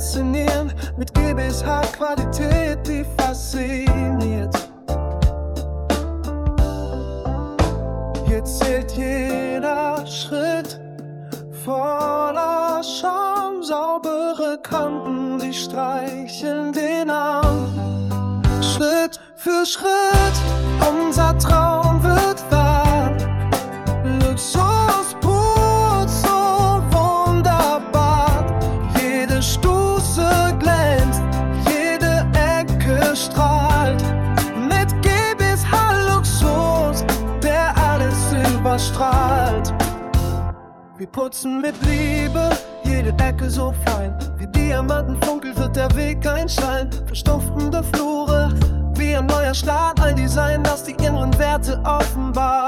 inszenieren mit GBSH-Qualität, die fasziniert. Jetzt zählt jeder Schritt voller Charme, saubere Kanten, die streicheln den Arm. Schritt für Schritt, unser Traum wird wahr. Luxus pur, so wunderbar. Jede Stufe glänzt, jede Ecke strahlt. Mit GBSH Luxus, der alles überstrahlt. Wir putzen mit Liebe, jede Ecke so fein. Wie Diamanten funkelt wird der Weg ein Schein. Verstopfende Flure, wie ein neuer Start. Ein Design, das die inneren Werte offenbart.